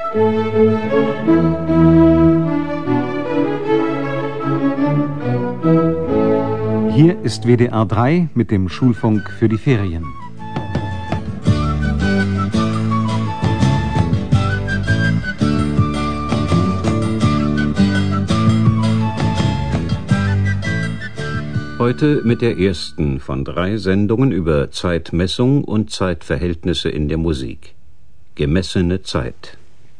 Hier ist WDR 3 mit dem Schulfunk für die Ferien. Heute mit der ersten von 3 Sendungen über Zeitmessung und Zeitverhältnisse in der Musik. Gemessene Zeit.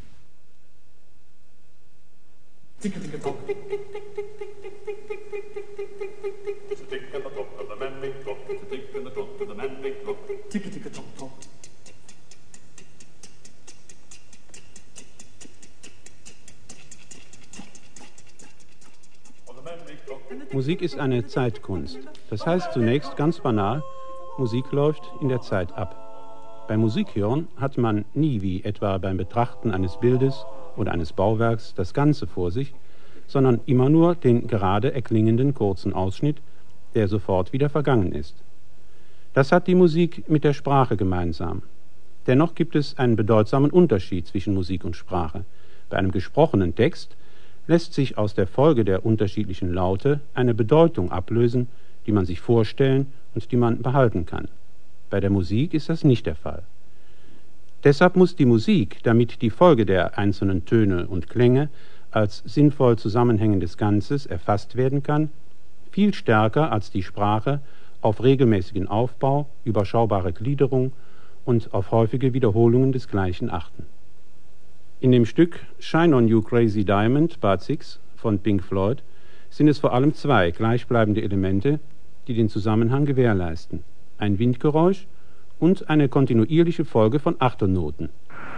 Musik ist eine Zeitkunst. Das heißt zunächst ganz banal, Musik läuft in der Zeit ab. Beim Musikhören hat man nie wie etwa beim Betrachten eines Bildes oder eines Bauwerks das Ganze vor sich, sondern immer nur den gerade erklingenden kurzen Ausschnitt, der sofort wieder vergangen ist. Das hat die Musik mit der Sprache gemeinsam. Dennoch gibt es einen bedeutsamen Unterschied zwischen Musik und Sprache. Bei einem gesprochenen Text lässt sich aus der Folge der unterschiedlichen Laute eine Bedeutung ablösen, die man sich vorstellen und die man behalten kann. Bei der Musik ist das nicht der Fall. Deshalb muss die Musik, damit die Folge der einzelnen Töne und Klänge als sinnvoll zusammenhängendes Ganzes erfasst werden kann, viel stärker als die Sprache auf regelmäßigen Aufbau, überschaubare Gliederung und auf häufige Wiederholungen des Gleichen achten. In dem Stück Shine on You Crazy Diamond, Part 6 von Pink Floyd sind es vor allem 2 gleichbleibende Elemente, die den Zusammenhang gewährleisten: ein Windgeräusch und eine kontinuierliche Folge von Achtelnoten.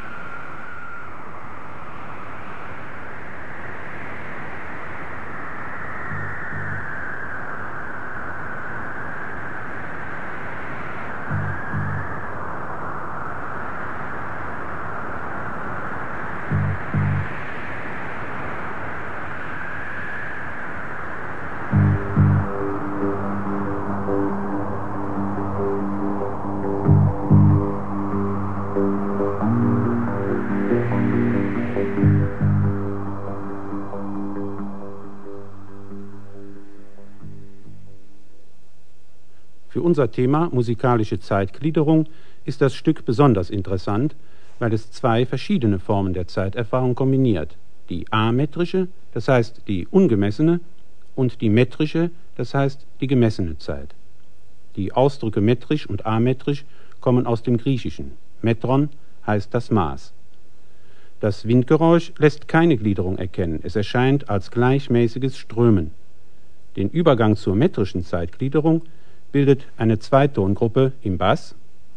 Für unser Thema musikalische Zeitgliederung ist das Stück besonders interessant, weil es 2 verschiedene Formen der Zeiterfahrung kombiniert: die ametrische, das heißt die ungemessene, und die metrische, das heißt die gemessene Zeit. Die Ausdrücke metrisch und ametrisch kommen aus dem Griechischen. Metron heißt das Maß. Das Windgeräusch lässt keine Gliederung erkennen, es erscheint als gleichmäßiges Strömen. Den Übergang zur metrischen Zeitgliederung bildet eine Zweitongruppe im Bass,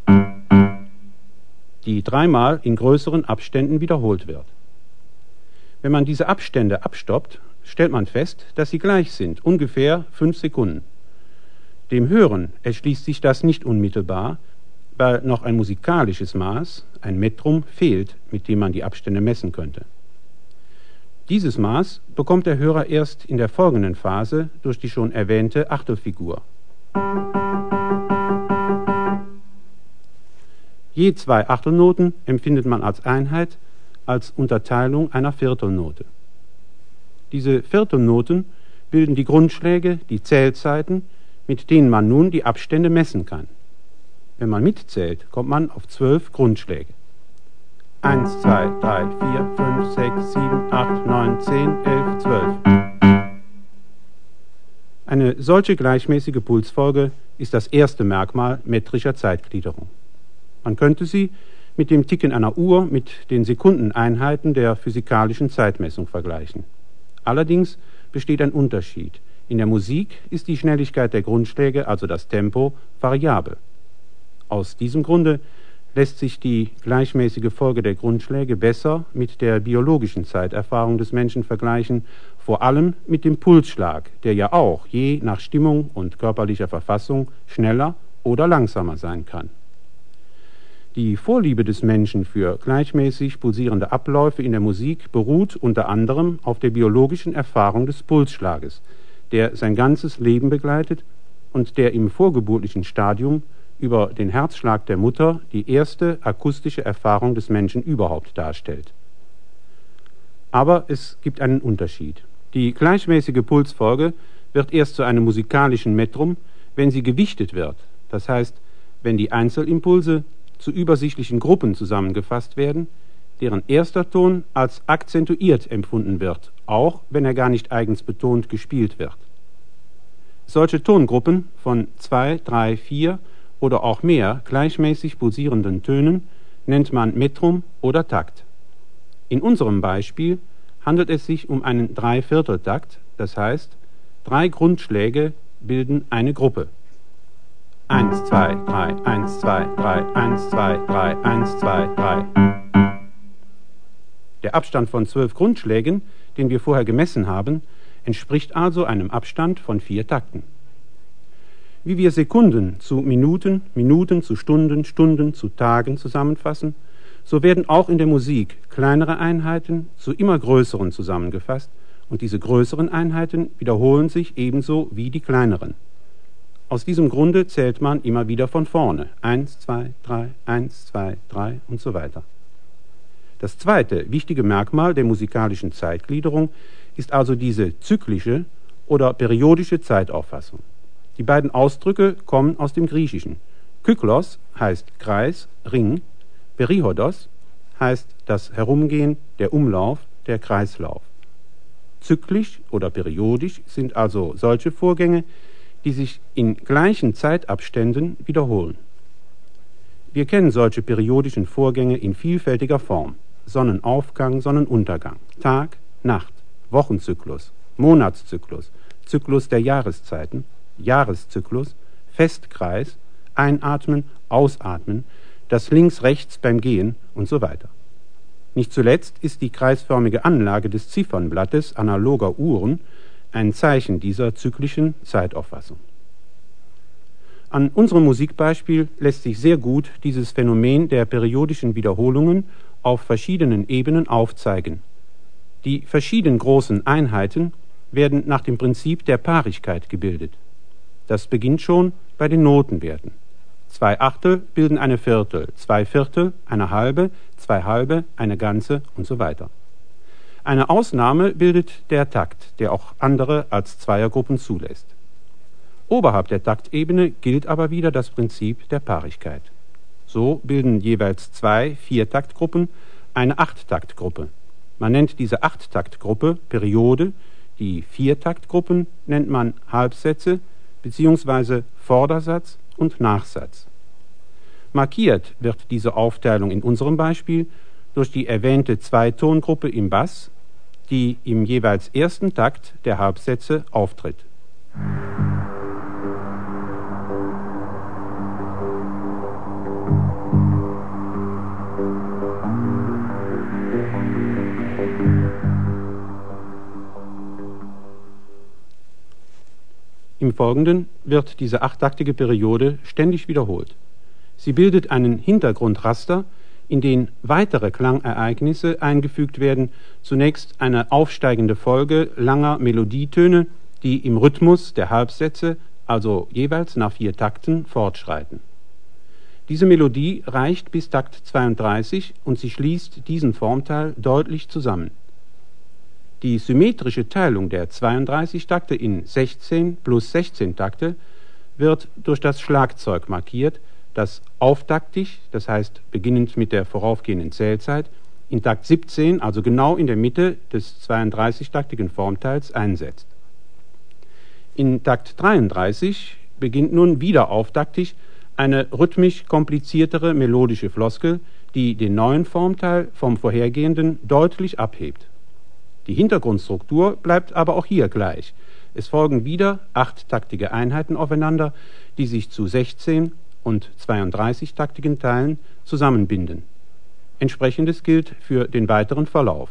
die 3-mal in größeren Abständen wiederholt wird. Wenn man diese Abstände abstoppt, stellt man fest, dass sie gleich sind, ungefähr 5 Sekunden. Dem Hören erschließt sich das nicht unmittelbar, weil noch ein musikalisches Maß, ein Metrum, fehlt, mit dem man die Abstände messen könnte. Dieses Maß bekommt der Hörer erst in der folgenden Phase durch die schon erwähnte Achtelfigur. Je 2 Achtelnoten empfindet man als Einheit, als Unterteilung einer Viertelnote. Diese Viertelnoten bilden die Grundschläge, die Zählzeiten, mit denen man nun die Abstände messen kann. Wenn man mitzählt, kommt man auf 12 Grundschläge. 1, 2, 3, 4, 5, 6, 7, 8, 9, 10, 11, 12. Eine solche gleichmäßige Pulsfolge ist das erste Merkmal metrischer Zeitgliederung. Man könnte sie mit dem Ticken einer Uhr mit den Sekundeneinheiten der physikalischen Zeitmessung vergleichen. Allerdings besteht ein Unterschied. In der Musik ist die Schnelligkeit der Grundschläge, also das Tempo, variabel. Aus diesem Grunde lässt sich die gleichmäßige Folge der Grundschläge besser mit der biologischen Zeiterfahrung des Menschen vergleichen, vor allem mit dem Pulsschlag, der ja auch je nach Stimmung und körperlicher Verfassung schneller oder langsamer sein kann. Die Vorliebe des Menschen für gleichmäßig pulsierende Abläufe in der Musik beruht unter anderem auf der biologischen Erfahrung des Pulsschlages, der sein ganzes Leben begleitet und der im vorgeburtlichen Stadium über den Herzschlag der Mutter die erste akustische Erfahrung des Menschen überhaupt darstellt. Aber es gibt einen Unterschied. Die gleichmäßige Pulsfolge wird erst zu einem musikalischen Metrum, wenn sie gewichtet wird, das heißt, wenn die Einzelimpulse zu übersichtlichen Gruppen zusammengefasst werden, deren erster Ton als akzentuiert empfunden wird, auch wenn er gar nicht eigens betont gespielt wird. Solche Tongruppen von 2, 3, 4 oder auch mehr gleichmäßig pulsierenden Tönen nennt man Metrum oder Takt. In unserem Beispiel handelt es sich um einen Dreivierteltakt, das heißt, 3 Grundschläge bilden eine Gruppe. 1, 2, 3, 1, 2, 3, 1, 2, 3, 1, 2, 3. Der Abstand von 12 Grundschlägen, den wir vorher gemessen haben, entspricht also einem Abstand von 4 Takten. Wie wir Sekunden zu Minuten, Minuten zu Stunden, Stunden zu Tagen zusammenfassen, so werden auch in der Musik kleinere Einheiten zu immer größeren zusammengefasst, und diese größeren Einheiten wiederholen sich ebenso wie die kleineren. Aus diesem Grunde zählt man immer wieder von vorne. 1, 2, 3, 1, 2, 3 und so weiter. Das zweite wichtige Merkmal der musikalischen Zeitgliederung ist also diese zyklische oder periodische Zeitauffassung. Die beiden Ausdrücke kommen aus dem Griechischen. Kyklos heißt Kreis, Ring, Perihodos heißt das Herumgehen, der Umlauf, der Kreislauf. Zyklisch oder periodisch sind also solche Vorgänge, die sich in gleichen Zeitabständen wiederholen. Wir kennen solche periodischen Vorgänge in vielfältiger Form. Sonnenaufgang, Sonnenuntergang, Tag, Nacht, Wochenzyklus, Monatszyklus, Zyklus der Jahreszeiten, Jahreszyklus, Festkreis, Einatmen, Ausatmen, das Links-Rechts beim Gehen und so weiter. Nicht zuletzt ist die kreisförmige Anlage des Ziffernblattes analoger Uhren ein Zeichen dieser zyklischen Zeitauffassung. An unserem Musikbeispiel lässt sich sehr gut dieses Phänomen der periodischen Wiederholungen auf verschiedenen Ebenen aufzeigen. Die verschieden großen Einheiten werden nach dem Prinzip der Paarigkeit gebildet. Das beginnt schon bei den Notenwerten. 2 Achtel bilden eine Viertel, 2 Viertel eine halbe, 2 halbe eine ganze und so weiter. Eine Ausnahme bildet der Takt, der auch andere als Zweiergruppen zulässt. Oberhalb der Taktebene gilt aber wieder das Prinzip der Paarigkeit. So bilden jeweils 2 Viertaktgruppen eine Achttaktgruppe. Man nennt diese Achttaktgruppe Periode, die Viertaktgruppen nennt man Halbsätze bzw. Vordersatz und Nachsatz. Markiert wird diese Aufteilung in unserem Beispiel durch die erwähnte Zweitongruppe im Bass, die im jeweils ersten Takt der Halbsätze auftritt. Im Folgenden wird diese achttaktige Periode ständig wiederholt. Sie bildet einen Hintergrundraster, in den weitere Klangereignisse eingefügt werden, zunächst eine aufsteigende Folge langer Melodietöne, die im Rhythmus der Halbsätze, also jeweils nach 4 Takten, fortschreiten. Diese Melodie reicht bis Takt 32 und sie schließt diesen Formteil deutlich zusammen. Die symmetrische Teilung der 32 Takte in 16 plus 16 Takte wird durch das Schlagzeug markiert, das auftaktig, das heißt beginnend mit der voraufgehenden Zählzeit, in Takt 17, also genau in der Mitte des 32-taktigen Formteils, einsetzt. In Takt 33 beginnt nun wieder auftaktig eine rhythmisch kompliziertere melodische Floskel, die den neuen Formteil vom vorhergehenden deutlich abhebt. Die Hintergrundstruktur bleibt aber auch hier gleich. Es folgen wieder 8-taktige Einheiten aufeinander, die sich zu 16 und 32-taktigen Teilen zusammenbinden. Entsprechendes gilt für den weiteren Verlauf.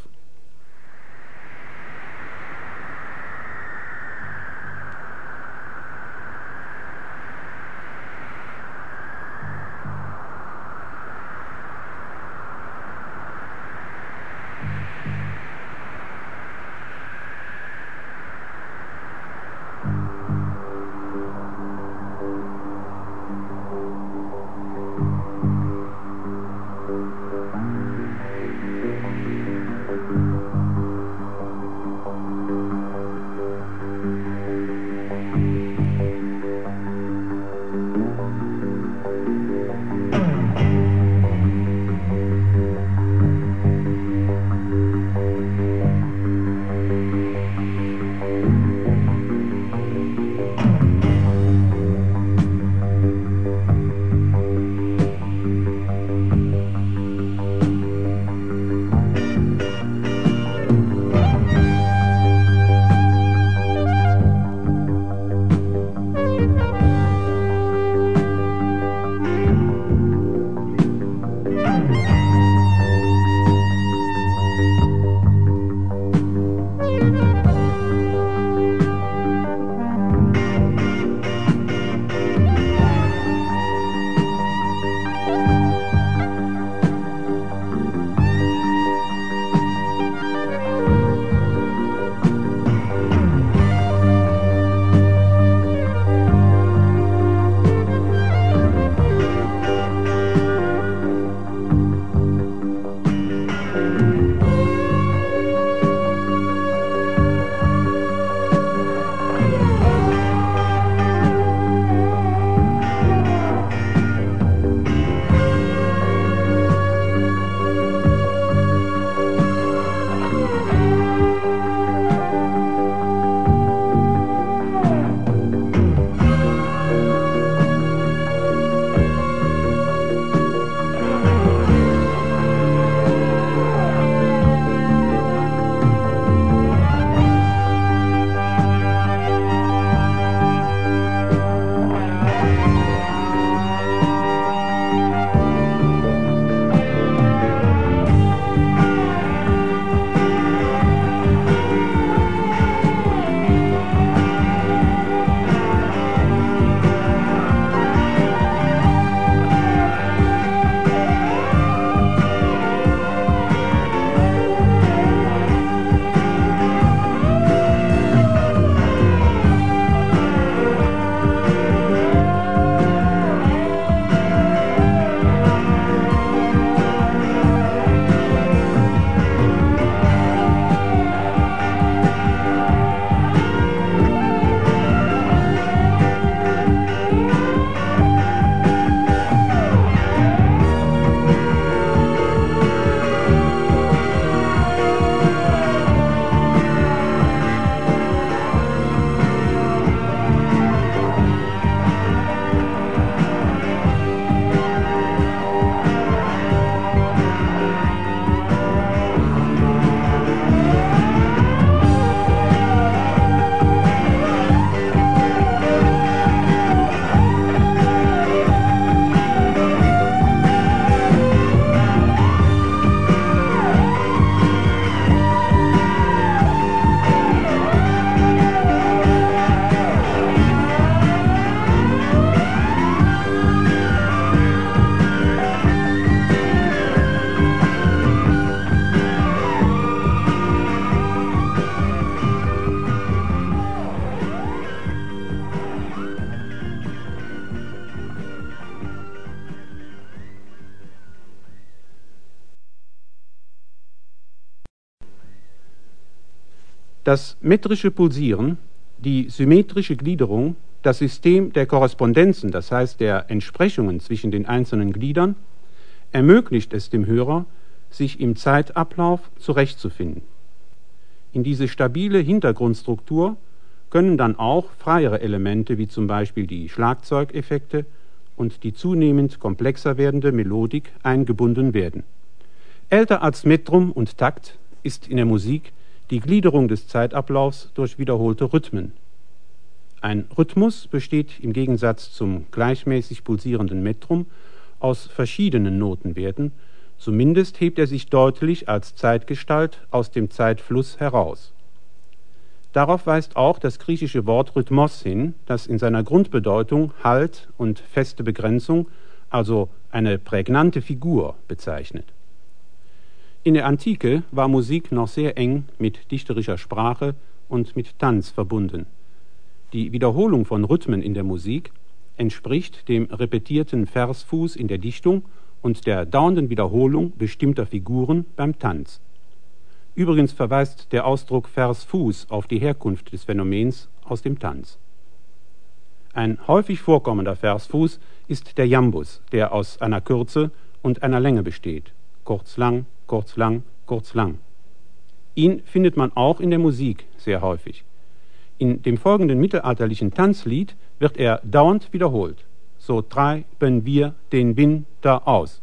Das metrische Pulsieren, die symmetrische Gliederung, das System der Korrespondenzen, das heißt der Entsprechungen zwischen den einzelnen Gliedern, ermöglicht es dem Hörer, sich im Zeitablauf zurechtzufinden. In diese stabile Hintergrundstruktur können dann auch freiere Elemente wie zum Beispiel die Schlagzeugeffekte und die zunehmend komplexer werdende Melodik eingebunden werden. Älter als Metrum und Takt ist in der Musik die Gliederung des Zeitablaufs durch wiederholte Rhythmen. Ein Rhythmus besteht im Gegensatz zum gleichmäßig pulsierenden Metrum aus verschiedenen Notenwerten, zumindest hebt er sich deutlich als Zeitgestalt aus dem Zeitfluss heraus. Darauf weist auch das griechische Wort Rhythmos hin, das in seiner Grundbedeutung Halt und feste Begrenzung, also eine prägnante Figur, bezeichnet. In der Antike war Musik noch sehr eng mit dichterischer Sprache und mit Tanz verbunden. Die Wiederholung von Rhythmen in der Musik entspricht dem repetierten Versfuß in der Dichtung und der dauernden Wiederholung bestimmter Figuren beim Tanz. Übrigens verweist der Ausdruck Versfuß auf die Herkunft des Phänomens aus dem Tanz. Ein häufig vorkommender Versfuß ist der Jambus, der aus einer Kürze und einer Länge besteht. Kurz, lang, kurz, lang, kurz, lang. Ihn findet man auch in der Musik sehr häufig. In dem folgenden mittelalterlichen Tanzlied wird er dauernd wiederholt. So treiben wir den Winter aus.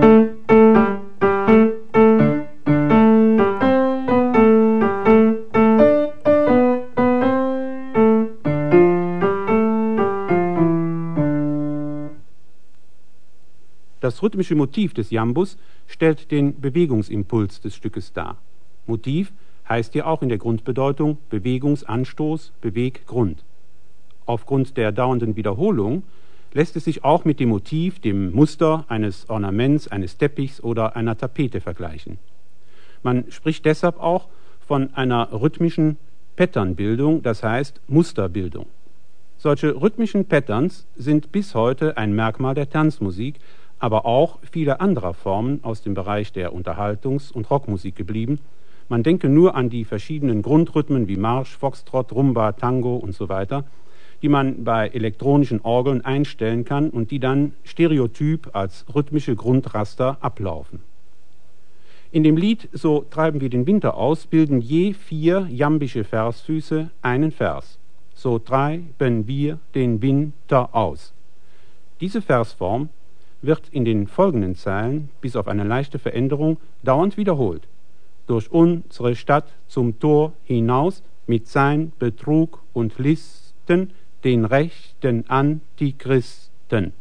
Das rhythmische Motiv des Jambus stellt den Bewegungsimpuls des Stückes dar. Motiv heißt ja auch in der Grundbedeutung Bewegungsanstoß, Beweggrund. Aufgrund der dauernden Wiederholung lässt es sich auch mit dem Motiv, dem Muster eines Ornaments, eines Teppichs oder einer Tapete vergleichen. Man spricht deshalb auch von einer rhythmischen Patternbildung, das heißt Musterbildung. Solche rhythmischen Patterns sind bis heute ein Merkmal der Tanzmusik, aber auch vieler anderer Formen aus dem Bereich der Unterhaltungs- und Rockmusik geblieben. Man denke nur an die verschiedenen Grundrhythmen wie Marsch, Foxtrott, Rumba, Tango und so weiter, die man bei elektronischen Orgeln einstellen kann und die dann stereotyp als rhythmische Grundraster ablaufen. In dem Lied So treiben wir den Winter aus bilden je 4 jambische Versfüße einen Vers. So treiben wir den Winter aus. Diese Versform wird in den folgenden Zeilen, bis auf eine leichte Veränderung, dauernd wiederholt. Durch unsere Stadt zum Tor hinaus, mit sein Betrug und Listen, den rechten Antichristen.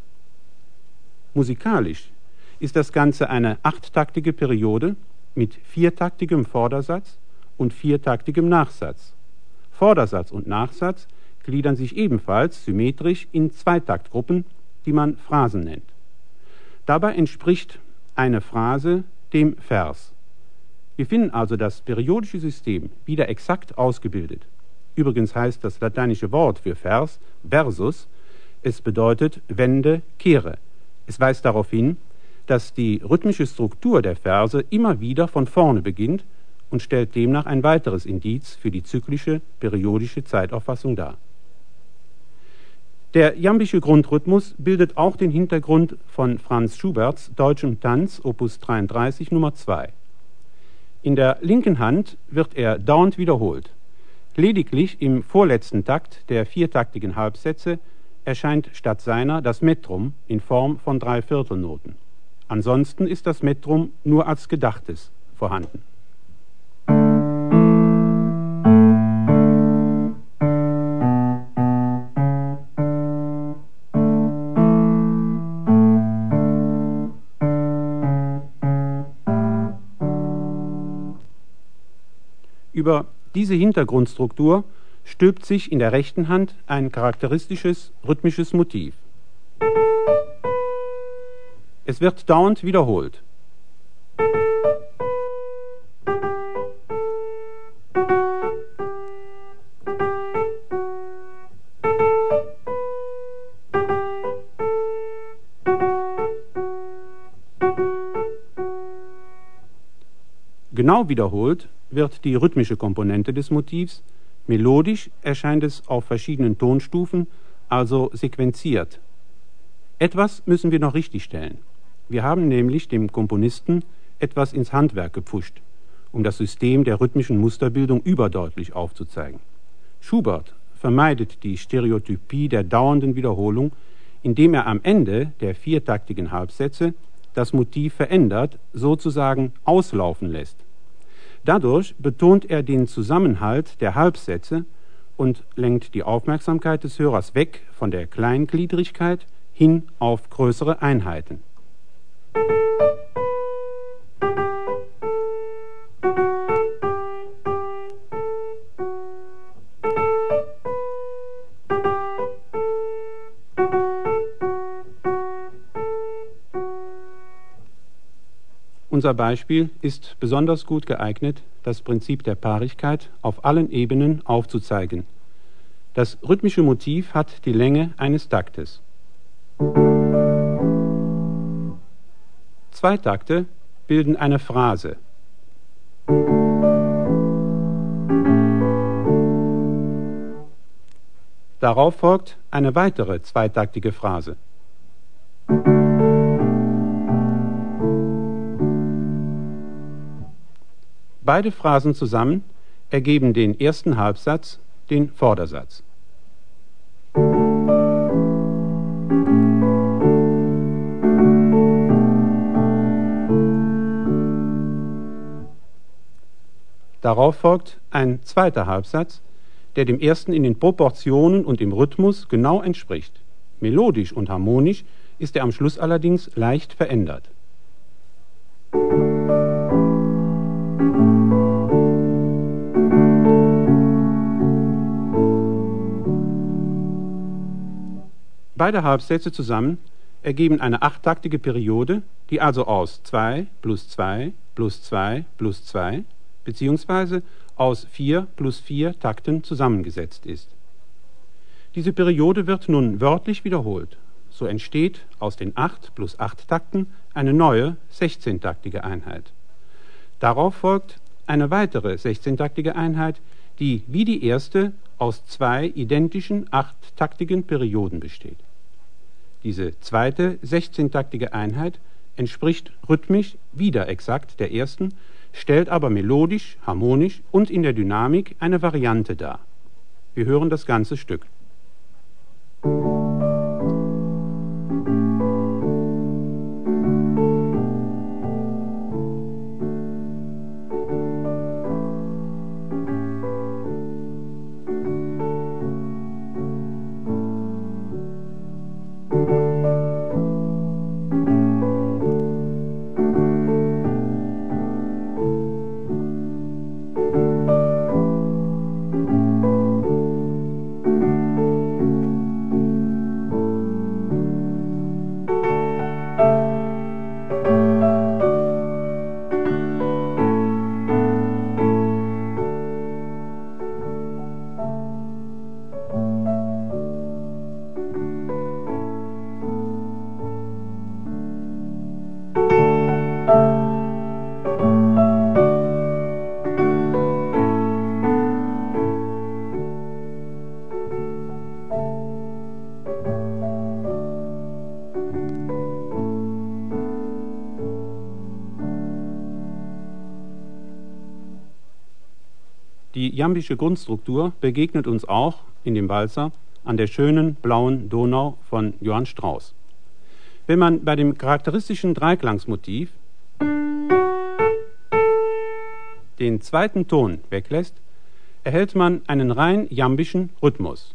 Musikalisch ist das Ganze eine 8-taktige Periode mit 4-taktigem Vordersatz und 4-taktigem Nachsatz. Vordersatz und Nachsatz gliedern sich ebenfalls symmetrisch in 2-Taktgruppen, die man Phrasen nennt. Dabei entspricht eine Phrase dem Vers. Wir finden also das periodische System wieder exakt ausgebildet. Übrigens heißt das lateinische Wort für Vers Versus. Es bedeutet wende, kehre. Es weist darauf hin, dass die rhythmische Struktur der Verse immer wieder von vorne beginnt und stellt demnach ein weiteres Indiz für die zyklische, periodische Zeitauffassung dar. Der jambische Grundrhythmus bildet auch den Hintergrund von Franz Schuberts Deutschem Tanz, Opus 33, Nummer 2. In der linken Hand wird er dauernd wiederholt. Lediglich im vorletzten Takt der 4-taktigen Halbsätze erscheint statt seiner das Metrum in Form von 3/4-Noten. Ansonsten ist das Metrum nur als Gedachtes vorhanden. Über diese Hintergrundstruktur stülpt sich in der rechten Hand ein charakteristisches rhythmisches Motiv. Es wird dauernd wiederholt. Genau wiederholt wird die rhythmische Komponente des Motivs, melodisch erscheint es auf verschiedenen Tonstufen, also sequenziert. Etwas müssen wir noch richtigstellen. Wir haben nämlich dem Komponisten etwas ins Handwerk gepfuscht, um das System der rhythmischen Musterbildung überdeutlich aufzuzeigen. Schubert vermeidet die Stereotypie der dauernden Wiederholung, indem er am Ende der viertaktigen Halbsätze das Motiv verändert, sozusagen auslaufen lässt. Dadurch betont er den Zusammenhalt der Halbsätze und lenkt die Aufmerksamkeit des Hörers weg von der Kleingliedrigkeit hin auf größere Einheiten. Unser Beispiel ist besonders gut geeignet, das Prinzip der Paarigkeit auf allen Ebenen aufzuzeigen. Das rhythmische Motiv hat die Länge eines Taktes. 2 Takte bilden eine Phrase. Darauf folgt eine weitere zweitaktige Phrase. Beide Phrasen zusammen ergeben den ersten Halbsatz, den Vordersatz. Darauf folgt ein zweiter Halbsatz, der dem ersten in den Proportionen und im Rhythmus genau entspricht. Melodisch und harmonisch ist er am Schluss allerdings leicht verändert. Beide Halbsätze zusammen ergeben eine 8-taktige Periode, die also aus 2 plus 2 plus 2 plus 2 beziehungsweise aus 4 plus 4 Takten zusammengesetzt ist. Diese Periode wird nun wörtlich wiederholt. So entsteht aus den 8 plus 8 Takten eine neue 16-taktige Einheit. Darauf folgt eine weitere 16-taktige Einheit, die wie die erste aus 2 identischen 8-taktigen Perioden besteht. Diese zweite 16-taktige Einheit entspricht rhythmisch wieder exakt der ersten, stellt aber melodisch, harmonisch und in der Dynamik eine Variante dar. Wir hören das ganze Stück. Die jambische Grundstruktur begegnet uns auch in dem Walzer an der schönen blauen Donau von Johann Strauss. Wenn man bei dem charakteristischen Dreiklangsmotiv den zweiten Ton weglässt, erhält man einen rein jambischen Rhythmus.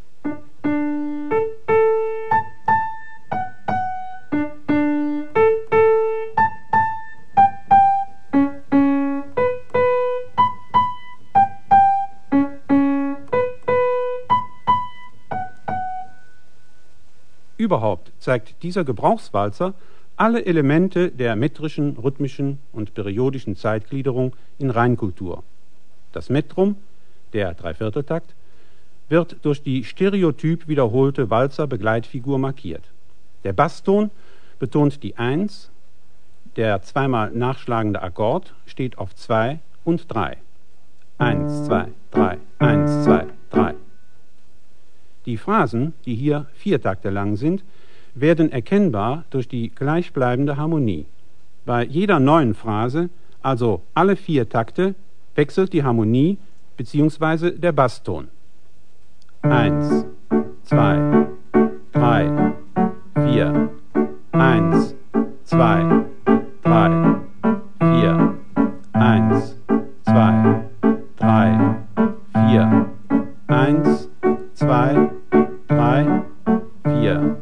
Überhaupt zeigt dieser Gebrauchswalzer alle Elemente der metrischen, rhythmischen und periodischen Zeitgliederung in Reinkultur. Das Metrum, der Dreivierteltakt, wird durch die stereotyp wiederholte Walzer-Begleitfigur markiert. Der Basston betont die 1, der zweimal nachschlagende Akkord steht auf 2 und 3. 1, 2, 3, 1, 2, 3. Die Phrasen, die hier 4 Takte lang sind, werden erkennbar durch die gleichbleibende Harmonie. Bei jeder neuen Phrase, also alle 4 Takte, wechselt die Harmonie bzw. der Basston. 1, 2, 3, 4, 1, 2, 3, 4, 1, 2, 3, 4, 1, 2, 3, 4.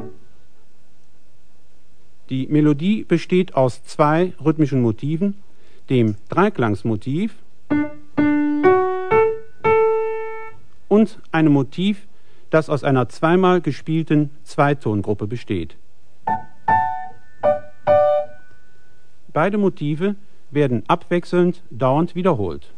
Die Melodie besteht aus 2 rhythmischen Motiven, dem Dreiklangsmotiv und einem Motiv, das aus einer zweimal gespielten Zweitongruppe besteht. Beide Motive werden abwechselnd dauernd wiederholt.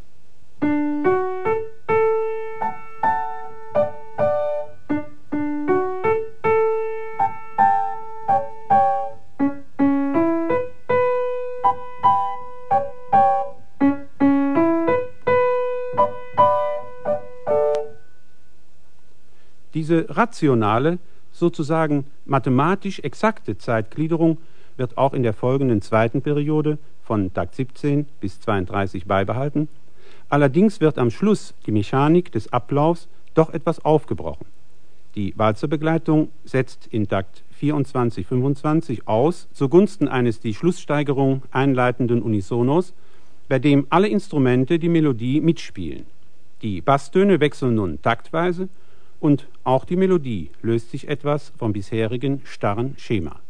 Diese rationale, sozusagen mathematisch exakte Zeitgliederung wird auch in der folgenden zweiten Periode von Takt 17 bis 32 beibehalten. Allerdings wird am Schluss die Mechanik des Ablaufs doch etwas aufgebrochen. Die Walzerbegleitung setzt in Takt 24-25 aus zugunsten eines die Schlusssteigerung einleitenden Unisonos, bei dem alle Instrumente die Melodie mitspielen. Die Basstöne wechseln nun taktweise und auch die Melodie löst sich etwas vom bisherigen starren Schema.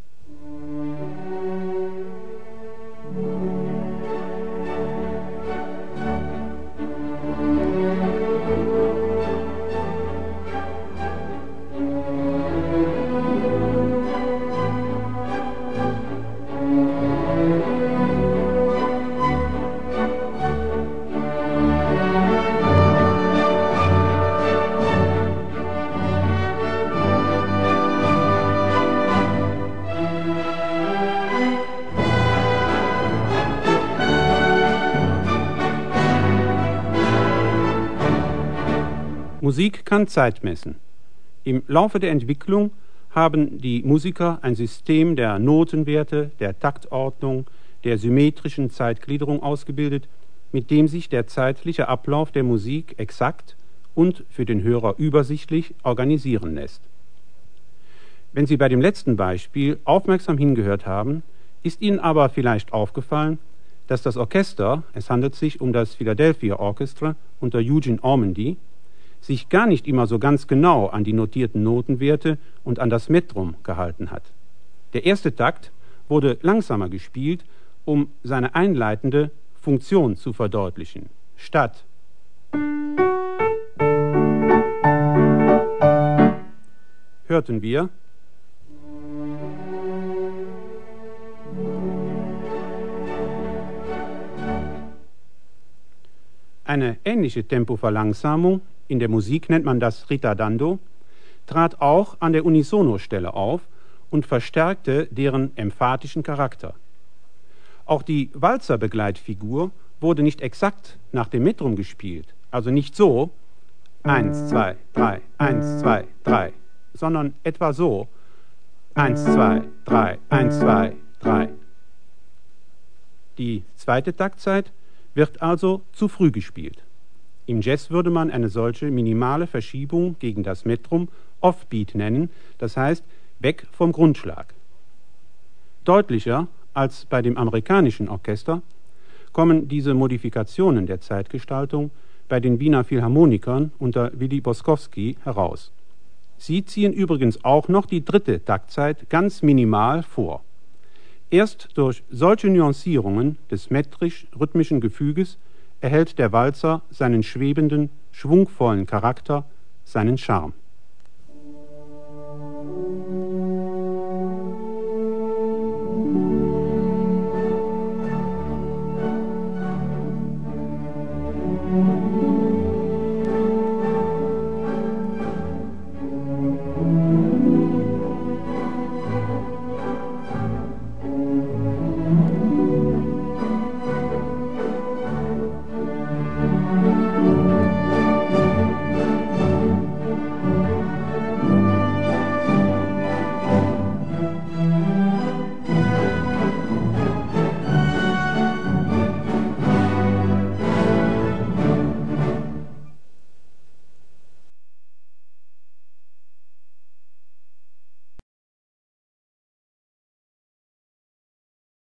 Musik kann Zeit messen. Im Laufe der Entwicklung haben die Musiker ein System der Notenwerte, der Taktordnung, der symmetrischen Zeitgliederung ausgebildet, mit dem sich der zeitliche Ablauf der Musik exakt und für den Hörer übersichtlich organisieren lässt. Wenn Sie bei dem letzten Beispiel aufmerksam hingehört haben, ist Ihnen aber vielleicht aufgefallen, dass das Orchester, es handelt sich um das Philadelphia Orchestra unter Eugene Ormandy, sich gar nicht immer so ganz genau an die notierten Notenwerte und an das Metrum gehalten hat. Der erste Takt wurde langsamer gespielt, um seine einleitende Funktion zu verdeutlichen. Statt hörten wir eine ähnliche Tempoverlangsamung, in der Musik nennt man das Ritardando, trat auch an der Unisono-Stelle auf und verstärkte deren emphatischen Charakter. Auch die Walzerbegleitfigur wurde nicht exakt nach dem Metrum gespielt, also nicht so 1, 2, 3, 1, 2, 3, sondern etwa so 1, 2, 3, 1, 2, 3. Die zweite Taktzeit wird also zu früh gespielt. Im Jazz würde man eine solche minimale Verschiebung gegen das Metrum Offbeat nennen, das heißt weg vom Grundschlag. Deutlicher als bei dem amerikanischen Orchester kommen diese Modifikationen der Zeitgestaltung bei den Wiener Philharmonikern unter Willy Boskowski heraus. Sie ziehen übrigens auch noch die dritte Taktzeit ganz minimal vor. Erst durch solche Nuancierungen des metrisch-rhythmischen Gefüges erhält der Walzer seinen schwebenden, schwungvollen Charakter, seinen Charme.